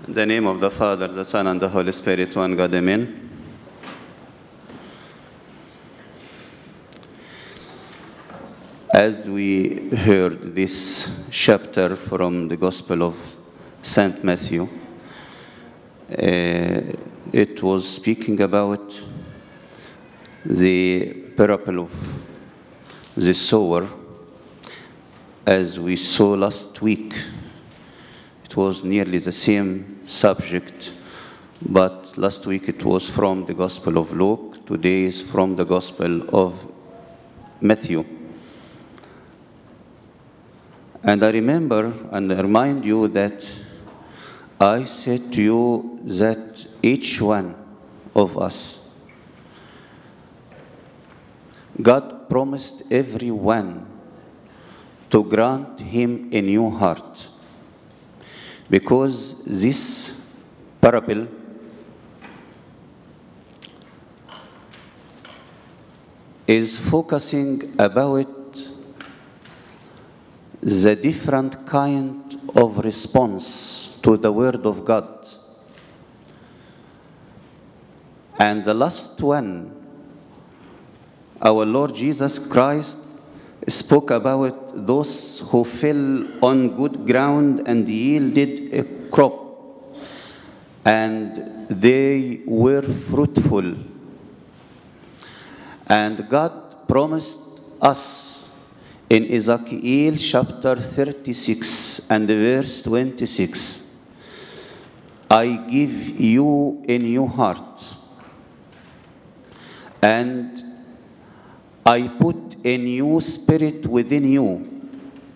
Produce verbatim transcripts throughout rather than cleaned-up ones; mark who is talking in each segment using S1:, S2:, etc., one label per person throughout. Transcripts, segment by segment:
S1: In the name of the Father, the Son, and the Holy Spirit, one God, amen. As we heard this chapter from the Gospel of Saint Matthew, uh, it was speaking about the parable of the sower, as we saw last week. It was nearly the same subject, but last week it was from the Gospel of Luke. Today is from the Gospel of Matthew. And I remember and I remind you that I said to you that each one of us, God promised everyone to grant him a new heart, because this parable is focusing about the different kind of response to the Word of God. And the last one, our Lord Jesus Christ spoke about those who fell on good ground and yielded a crop, and they were fruitful. And God promised us in Ezekiel chapter thirty-six and verse twenty-six, I give you a new heart, and I put a new spirit within you,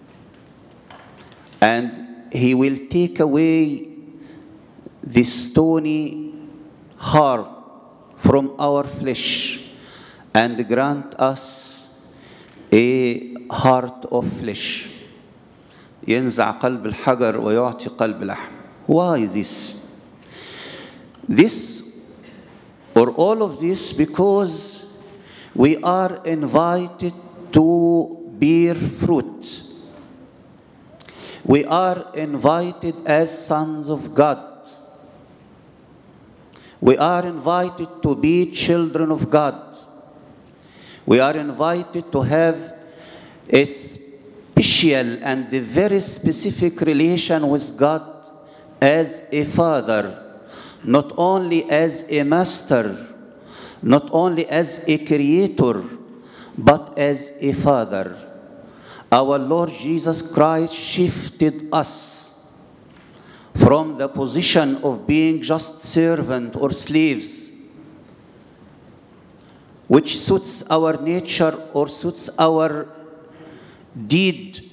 S1: and he will take away the stony heart from our flesh and grant us a heart of flesh. ينزع قلب الحجر ويعطي قلب لحم. Why this? This or all of this because we are invited to bear fruit. We are invited as sons of God. We are invited to be children of God. We are invited to have a special and a very specific relation with God as a father, not only as a master, not only as a creator, but as a father. Our Lord Jesus Christ shifted us from the position of being just servant or slaves, which suits our nature or suits our deed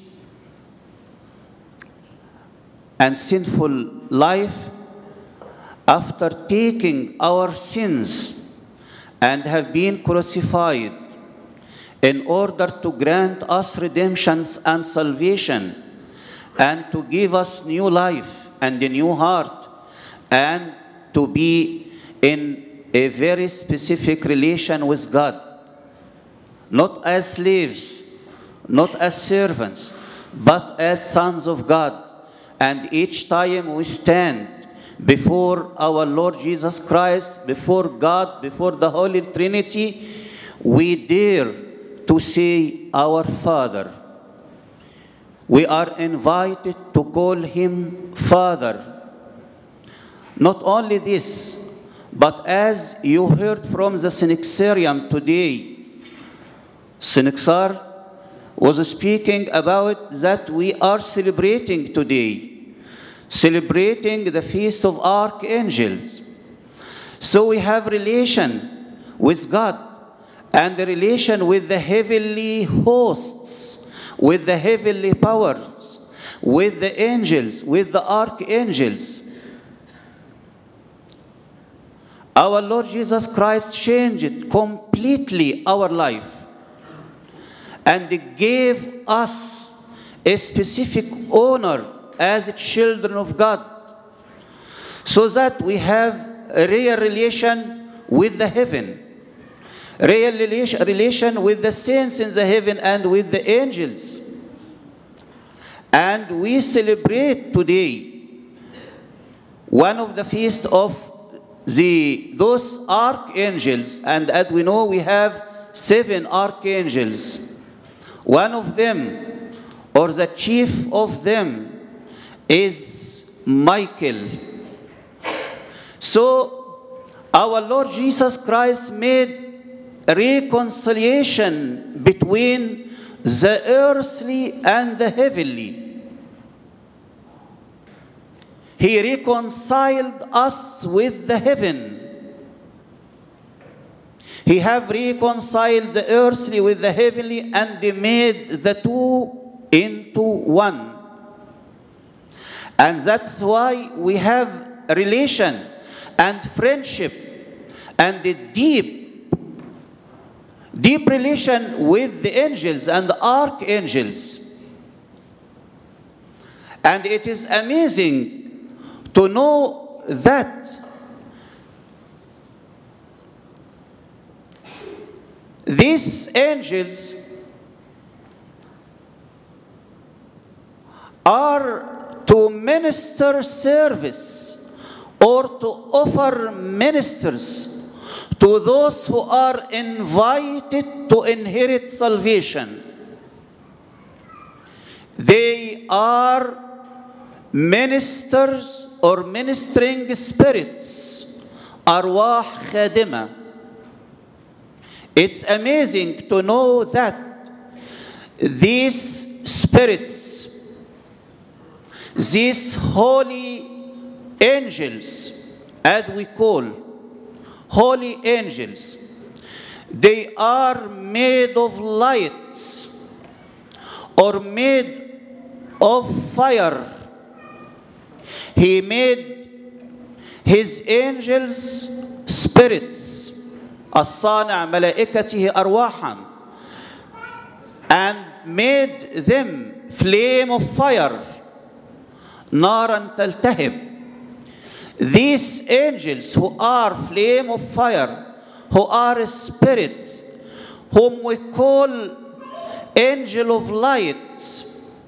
S1: and sinful life, after taking our sins and have been crucified in order to grant us redemption and salvation, and to give us new life and a new heart, and to be in a very specific relation with God, not as slaves, not as servants, but as sons of God. And each time we stand before our Lord Jesus Christ, before God, before the Holy Trinity, we dare to say, Our Father. We are invited to call him Father. Not only this, but as you heard from the Synaxarium today, Synaxar was speaking about that we are celebrating today, celebrating the feast of archangels. So we have relation with God and a relation with the heavenly hosts, with the heavenly powers, with the angels, with the archangels. Our Lord Jesus Christ changed completely our life and gave us a specific honor as children of God, so that we have a real relation with the heaven, real relation with the saints in the heaven and with the angels. And we celebrate today one of the feast of the those archangels, and as we know, we have seven archangels. One of them, or the chief of them, is Michael. So our Lord Jesus Christ made reconciliation between the earthly and the heavenly. He reconciled us with the heaven. He have reconciled the earthly with the heavenly and made the two into one. And that's why we have relation and friendship and a deep, deep relation with the angels and the archangels. And it is amazing to know that these angels are to minister service or to offer ministers to those who are invited to inherit salvation. They are ministers or ministering spirits, arwah khadima. It's amazing to know that these spirits, these holy angels, as we call holy angels, they are made of light or made of fire. He made his angels spirits, الصانع ملائكته أرواحا, and made them flame of fire, نارا تلتهب. These angels who are flame of fire, who are spirits, whom we call angel of light,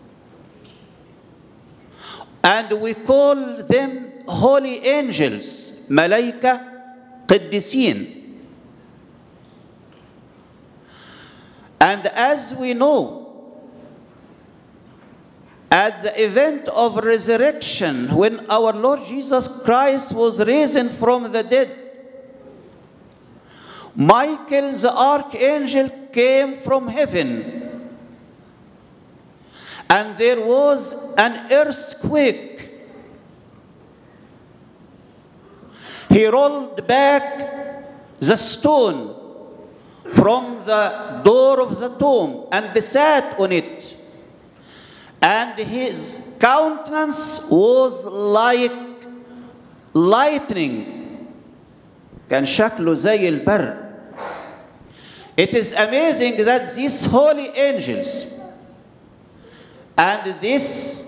S1: and we call them holy angels, ملائكة قديسين. And as we know, at the event of resurrection, when our Lord Jesus Christ was risen from the dead, Michael the archangel came from heaven. And there was an earthquake. He rolled back the stone from the door of the tomb and sat on it. And his countenance was like lightning. كان شكله زي البرق. It is amazing that these holy angels and these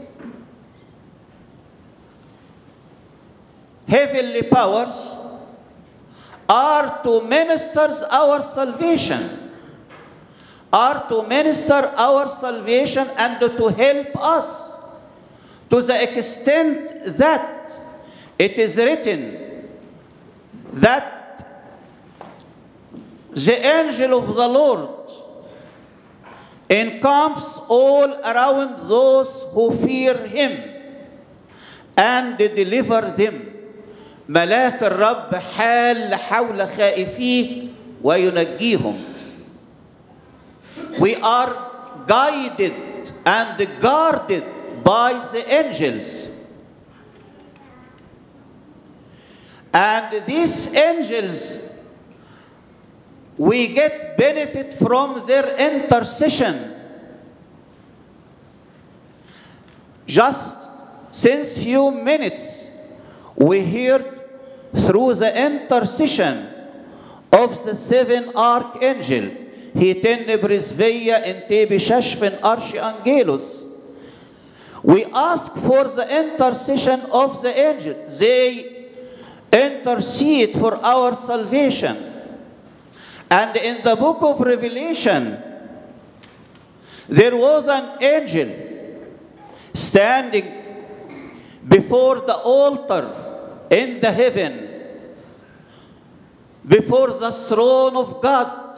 S1: heavenly powers are to minister our salvation, are to minister our salvation and to help us to the extent that it is written that the angel of the Lord encamps all around those who fear him and deliver them. ملاك الرب حال حول خائفيه وينجيهم. We are guided and guarded by the angels. And these angels, we get benefit from their intercession. Just since few minutes, we heard through the intercession of the seven archangels, Hiten Brisveia and Tebi Shashven Archangelos. We ask for the intercession of the angels. They intercede for our salvation. And in the book of Revelation, there was an angel standing before the altar in the heaven before the throne of God.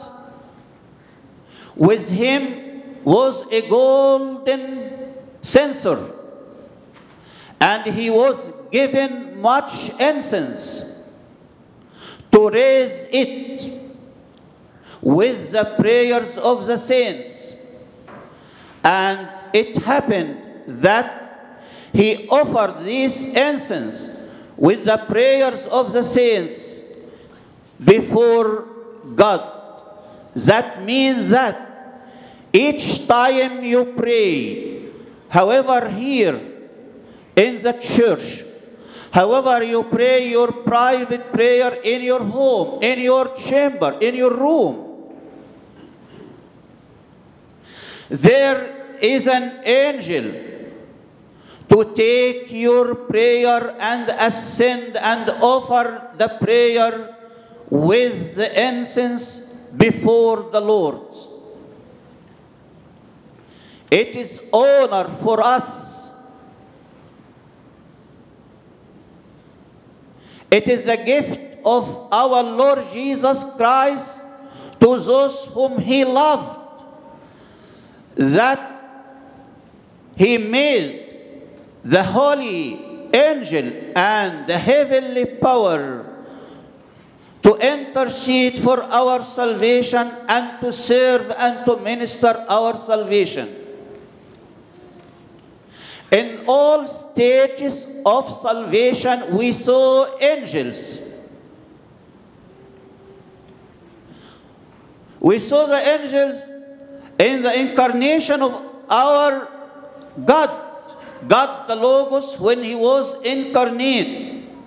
S1: With him was a golden censer, and he was given much incense to raise it with the prayers of the saints. And it happened that he offered this incense with the prayers of the saints before God. That means that each time you pray, however here in the church, however you pray your private prayer in your home, in your chamber, in your room, there is an angel to take your prayer and ascend and offer the prayer with the incense before the Lord. It is honor for us. It is the gift of our Lord Jesus Christ to those whom he loved, that he made the holy angel and the heavenly power to intercede for our salvation and to serve and to minister our salvation. In all stages of salvation, we saw angels. We saw the angels in the incarnation of our God, God the Logos, when he was incarnate.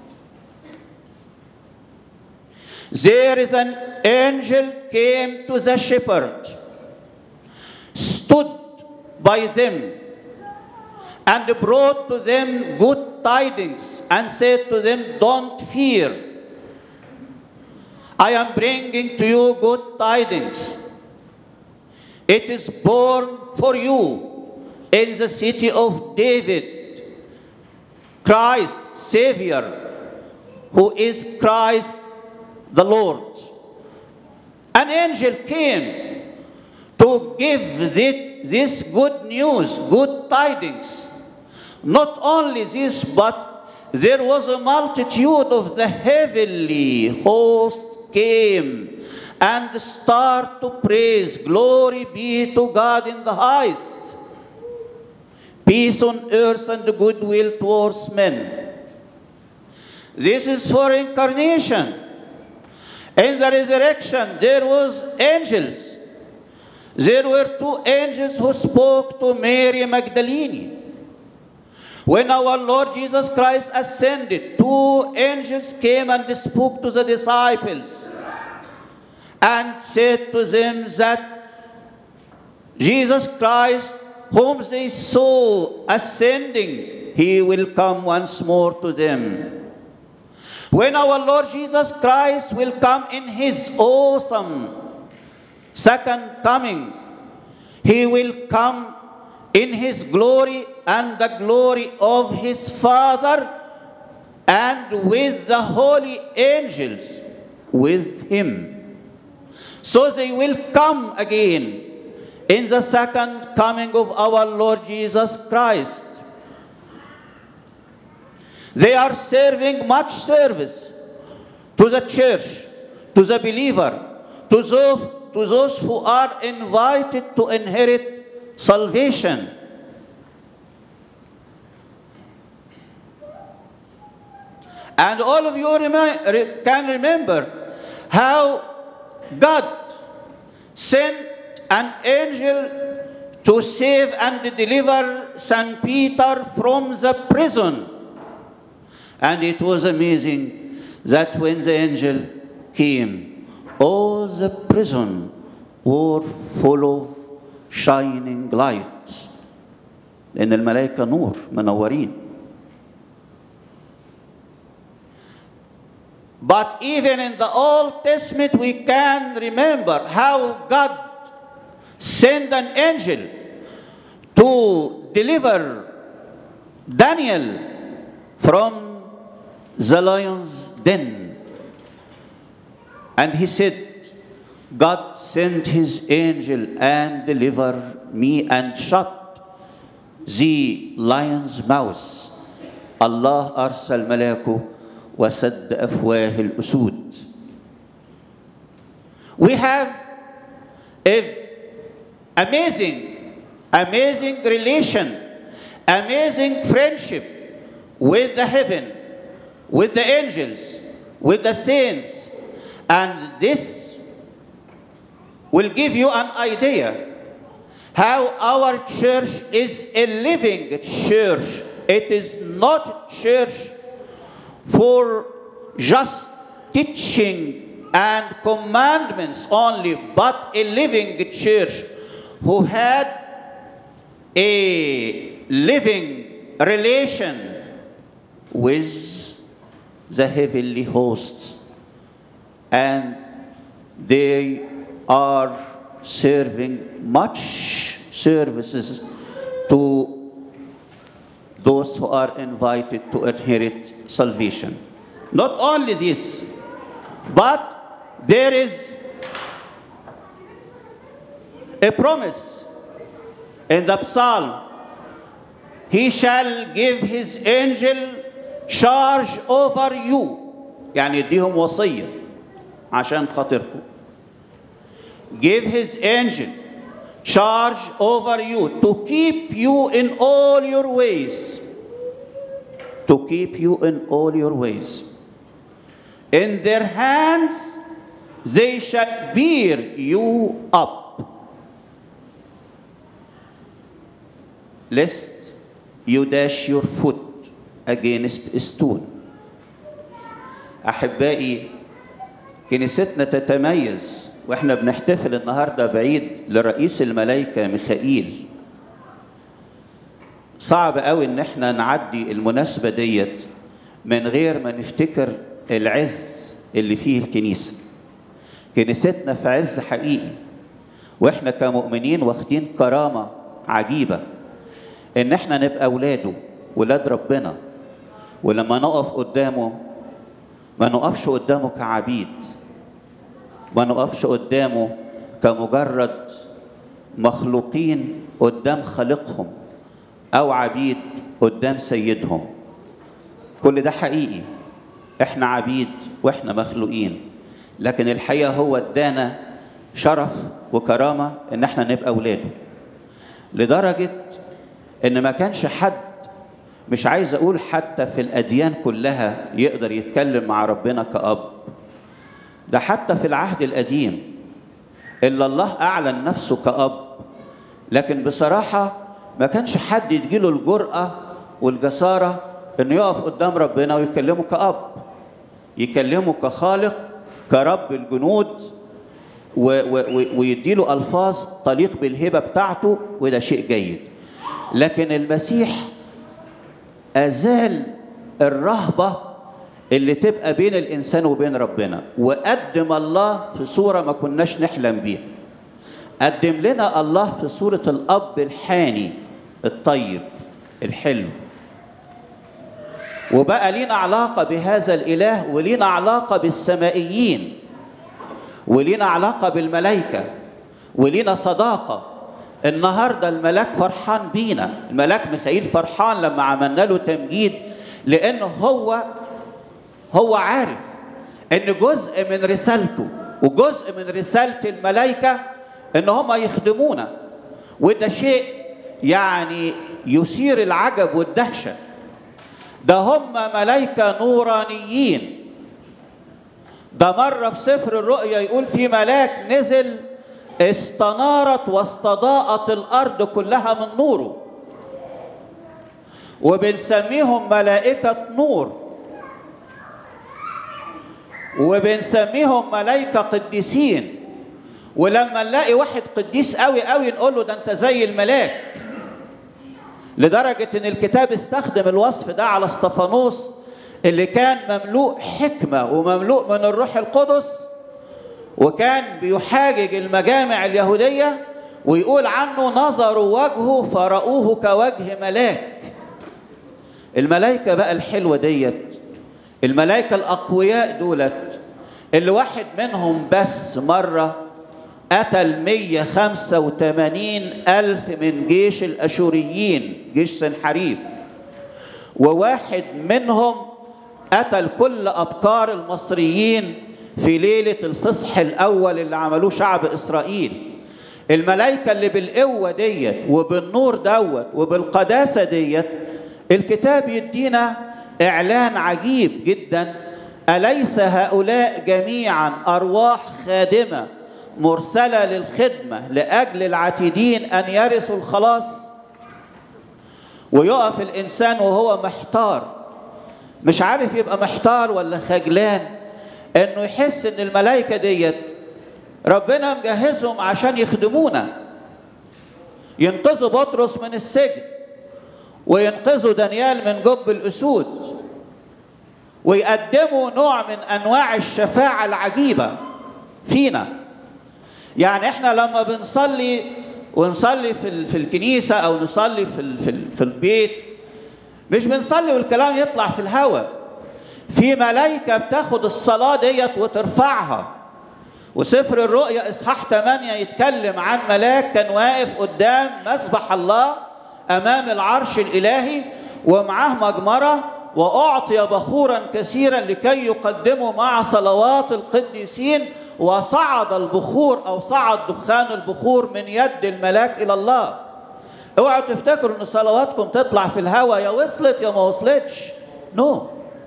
S1: There is an angel came to the shepherd, stood by them, and brought to them good tidings, and said to them, don't fear. I am bringing to you good tidings. It is born for you in the city of David, Christ, Savior, who is Christ the Lord. An angel came to give this good news, good tidings. Not only this, but there was a multitude of the heavenly hosts came and start to praise, glory be to God in the highest, peace on earth and goodwill towards men. This is for incarnation. In the resurrection, there was angels. There were two angels who spoke to Mary Magdalene. When our Lord Jesus Christ ascended, two angels came and spoke to the disciples and said to them that Jesus Christ, whom they saw ascending, he will come once more to them. When our Lord Jesus Christ will come in his awesome second coming, he will come in his glory and the glory of his Father, and with the holy angels with him. So they will come again in the second coming of our Lord Jesus Christ. They are serving much service to the church, to the believer, to those, to those who are invited to inherit salvation. And all of you remi- can remember how God sent an angel to save and deliver Saint Peter from the prison. And it was amazing that when the angel came, all the prison were full of shining lights. لأن الملائكة نور منورين. But even in the Old Testament, we can remember how God sent an angel to deliver Daniel from the lion's den. And he said, God sent his angel and delivered me and shut the lion's mouth. الله أرسل ملاكه وسد أفواه الأسود. We have a amazing, amazing relation, amazing friendship with the heaven, with the angels, with the saints. And this will give you an idea how our church is a living church. It is not church for just teaching and commandments only, but a living church who had a living relation with the heavenly hosts. And they are serving much services to those who are invited to inherit salvation. Not only this, but there is a promise in the psalm. He shall give his angel charge over you. يعني يديهم وصية عشان خاطركم. Give his angel charge over you to keep you in all your ways. To keep you in all your ways. In their hands they shall bear you up, lest you dash your foot against a stone. أحبائي، كنيستنا تتميز واحنا بنحتفل النهارده بعيد لرئيس الملائكة ميخائيل. صعب قوي ان احنا نعدي المناسبة ديت من غير ما نفتكر العز اللي فيه الكنيسة. كنيستنا في عز حقيقي، واحنا كمؤمنين واخدين كرامة عجيبة ان احنا نبقى اولاده، ولاد ربنا. ولما نقف قدامه ما نقفش قدامه كعبيد، ما نقفش قدامه كمجرد مخلوقين قدام خالقهم او عبيد قدام سيدهم. كل ده حقيقي، احنا عبيد واحنا مخلوقين، لكن الحقيقة هو ادانا شرف وكرامة ان احنا نبقى اولاده، لدرجة ان ما كانش حد، مش عايز اقول حتى في الاديان كلها، يقدر يتكلم مع ربنا كأب. ده حتى في العهد القديم الا الله اعلن نفسه كأب، لكن بصراحة ما كانش حد يجيله الجرأة والجسارة انه يقف قدام ربنا ويكلمه كأب، يكلمه كخالق، كرب الجنود، ويديله الفاظ تليق بالهبة بتاعته، وده شيء جيد. لكن المسيح أزال الرهبة اللي تبقى بين الإنسان وبين ربنا، وقدم الله في صورة ما كناش نحلم بيها. قدم لنا الله في صورة الأب الحاني الطيب الحلو، وبقى لينا علاقة بهذا الإله، ولينا علاقة بالسمائيين، ولينا علاقة بالملائكة، ولينا صداقة. النهاردة الملاك فرحان بينا، الملاك ميخائيل فرحان لما عملنا له تمجيد، لأنه هو هو عارف أن جزء من رسالته وجزء من رسالة الملائكة أن هم يخدمونا. وده شيء يعني يثير العجب والدهشة. ده هم ملائكة نورانيين. ده مرة في سفر الرؤيا يقول في ملاك نزل استنارت واستضاءت الأرض كلها من نوره، وبنسميهم ملائكة نور، وبنسميهم ملائكة قديسين. ولما نلاقي واحد قديس قوي قوي نقول له ده انت زي الملاك، لدرجة ان الكتاب استخدم الوصف ده على اسطفانوس اللي كان مملوء حكمة ومملوء من الروح القدس، وكان بيحاجج المجامع اليهودية، ويقول عنه نظروا وجهه فرأوه كوجه ملاك. الملائكة بقى الحلوة ديت الملائكة الأقوياء دولت اللي واحد منهم بس مرة قتل مية وخمسة وثمانين ألف من جيش الأشوريين، جيش سنحريب، وواحد منهم قتل كل أبكار المصريين في ليلة الفصح الأول اللي عملوه شعب إسرائيل. الملائكة اللي بالقوة ديت وبالنور دوت وبالقداسة ديت، الكتاب يدينا إعلان عجيب جدا: أليس هؤلاء جميعا أرواح خادمة مرسلة للخدمة لأجل العتيدين أن يرثوا الخلاص؟ ويقف الإنسان وهو محتار، مش عارف يبقى محتار ولا خجلان، إنه يحس إن الملائكة ديت ربنا مجهزهم عشان يخدمونا، ينقذوا بطرس من السجن، وينقذوا دانيال من جب الأسود، ويقدموا نوع من أنواع الشفاعة العجيبة فينا. يعني احنا لما بنصلي ونصلي في في الكنيسة أو نصلي في في في البيت، مش بنصلي والكلام يطلع في الهواء. في ملائكة بتاخد الصلاة ديت وترفعها. وسفر الرؤيا إصحاح ثمانية يتكلم عن ملاك كان واقف قدام مسبح الله أمام العرش الإلهي، ومعاه مجمرة، وأعطي بخورا كثيرا لكي يقدموا مع صلوات القديسين، وصعد البخور أو صعد دخان البخور من يد الملاك إلى الله. اوعوا تفتكروا ان صلواتكم تطلع في الهواء، يا وصلت يا ما وصلتش. نو no.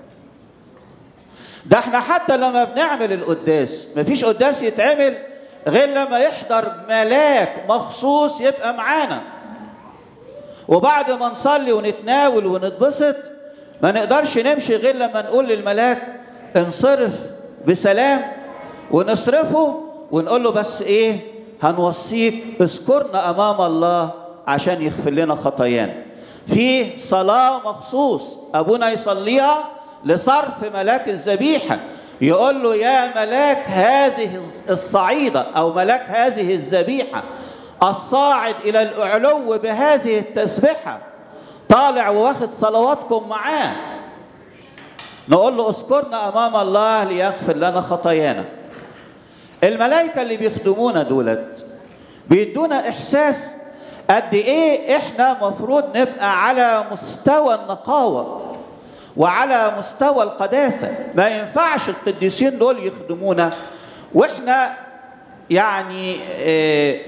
S1: ده احنا حتى لما بنعمل القداس، مفيش قداس يتعمل غير لما يحضر ملاك مخصوص يبقى معانا. وبعد ما نصلي ونتناول ونتبسط، ما نقدرش نمشي غير لما نقول للملاك انصرف بسلام، ونصرفه ونقول له بس ايه، هنوصيك اذكرنا امام الله عشان يغفر لنا خطايانا. في صلاة مخصوص ابونا يصليها لصرف ملاك الذبيحة، يقول له يا ملاك هذه الصعيدة او ملاك هذه الذبيحة الصاعد الى الاعلو بهذه التسبيحة، طالع وواخد صلواتكم معاه، نقول له اذكرنا امام الله ليغفر لنا خطايانا. الملائكة اللي بيخدمونا دولت بيدونا احساس قد ايه احنا مفروض نبقى على مستوى النقاوة وعلى مستوى القداسة. ما ينفعش القديسين دول يخدمونا واحنا يعني اه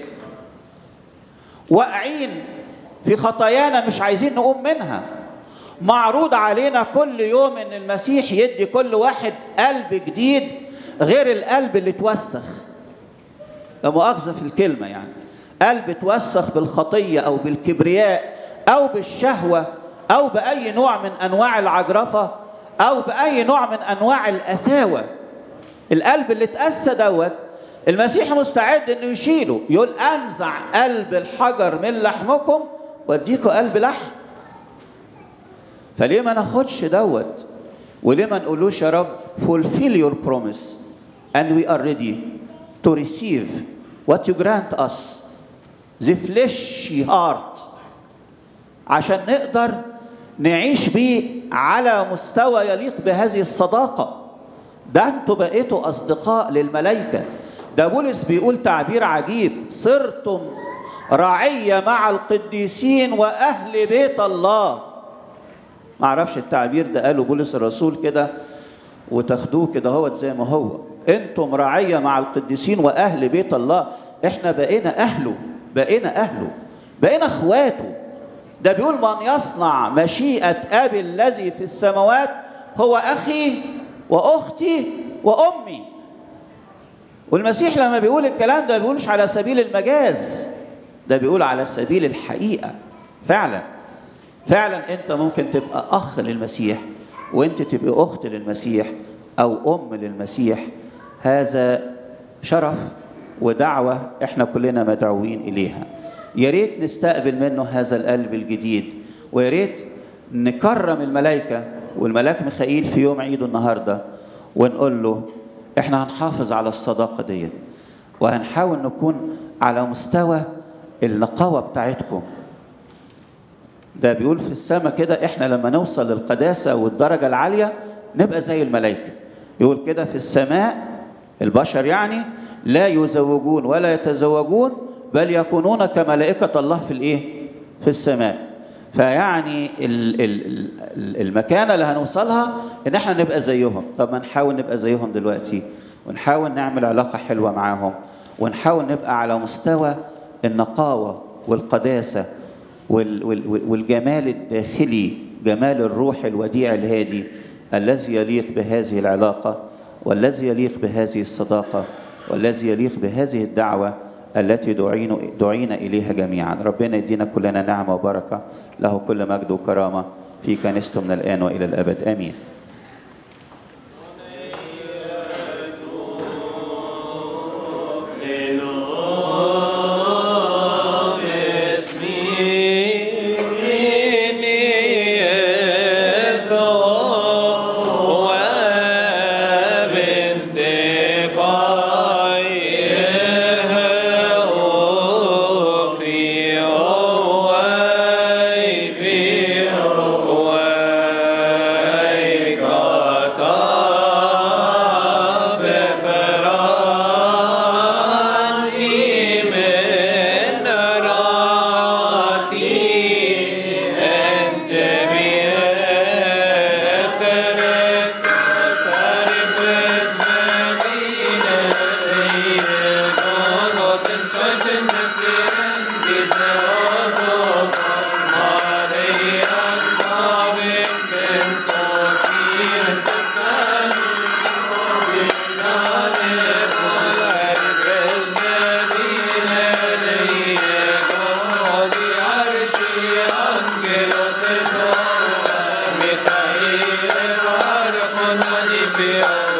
S1: واقعين في خطايانا مش عايزين نقوم منها. معروض علينا كل يوم ان المسيح يدي كل واحد قلب جديد غير القلب اللي اتوسخ، لا مؤاخذة في الكلمة، يعني قلب اتوسخ بالخطية أو بالكبرياء أو بالشهوة أو بأي نوع من أنواع العجرفة أو بأي نوع من أنواع القساوة. القلب اللي اتأسى دوت المسيح مستعد إنه يشيله، يقول أنزع قلب الحجر من لحمكم وأديكوا قلب لحم. فليه ما ناخدش دوت؟ وليه ما نقولوش يا رب fulfill your promise and we are ready to receive what you grant us, the fleshy heart، عشان نقدر نعيش بيه على مستوى يليق بهذه الصداقة. ده انتوا بقيتوا أصدقاء للملائكة. ده بولس بيقول تعبير عجيب: صرتم رعية مع القديسين وأهل بيت الله. ما اعرفش التعبير ده قاله بولس الرسول كده وتاخدوه كده هو زي ما هو، انتم رعية مع القديسين واهل بيت الله. احنا بقينا اهله، بقينا اهله، بقينا اخواته. ده بيقول من يصنع مشيئة ابي الذي في السماوات هو اخي واختي وامي. والمسيح لما بيقول الكلام ده بيقولش على سبيل المجاز، ده بيقول على سبيل الحقيقة. فعلا فعلا انت ممكن تبقى اخ للمسيح وانت تبقى اخت للمسيح او ام للمسيح. هذا شرف ودعوة احنا كلنا مدعوين اليها. يا ريت نستقبل منه هذا القلب الجديد، ويا ريت نكرم الملائكة والملاك ميخائيل في يوم عيده النهارده ونقول له احنا هنحافظ على الصداقة دي وهنحاول نكون على مستوى النقاوة بتاعتكم. ده بيقول في السماء كده احنا لما نوصل للقداسة والدرجة العالية نبقى زي الملائكة. يقول كده في السماء البشر يعني لا يزوجون ولا يتزوجون بل يكونون كملائكة الله في الايه؟ في السماء. فيعني المكانة اللي هنوصلها ان احنا نبقى زيهم. طب ما نحاول نبقى زيهم دلوقتي، ونحاول نعمل علاقة حلوة معاهم، ونحاول نبقى على مستوى النقاوة والقداسة والجمال الداخلي، جمال الروح الوديع الهادي الذي يليق بهذه العلاقة، والذي يليق بهذه الصداقة، والذي يليق بهذه الدعوة التي دعينا إليها جميعا. ربنا يدينا كلنا نعمة وبركة، له كل مجد وكرامة في كنيسته من الآن وإلى الأبد، آمين.
S2: Be